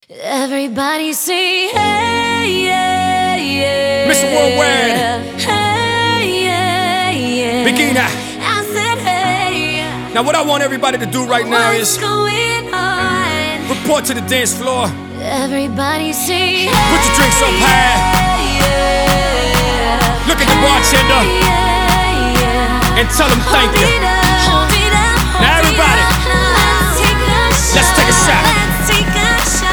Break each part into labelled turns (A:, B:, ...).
A: Everybody say hey, yeah, yeah.
B: Mr. Worldwide.
A: Hey, yeah, yeah.
B: Begina.
A: I said hey.
B: Now what I want everybody to do right now
A: What's
B: is
A: going on?
B: report to the dance floor.
A: Everybody say hey.
B: Put your drinks up high.
A: Yeah.
B: Look at the bartender
A: Yeah, yeah.
B: and tell him thank you.
A: Hold it up,
B: Now everybody,
A: let's take a shot.
B: let's take a shot.
A: Let's take a shot.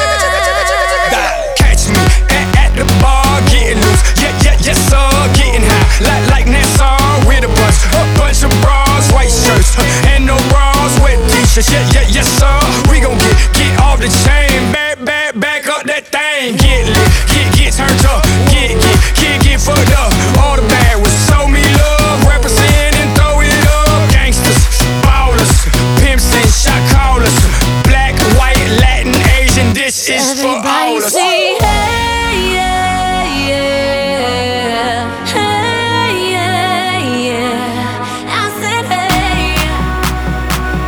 B: Catch me at the bar, getting loose. Yes sir, getting high. Like Nassau with a bunch of bras, white shirts, and no bras, wet t-shirts. Yes sir, we gon' get off the chain, back up that thing. Get lit, get turned up, get fucked up. All the bad ones show me love, represent and throw it up. Gangsters, ballers, pimps and shot callers, black, white, Latin, Asian. This is for all
A: Everybody
B: us.
A: say hey, yeah, yeah. Hey, yeah, yeah. I said hey.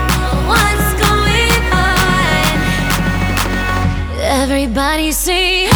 A: What's going on? Everybody say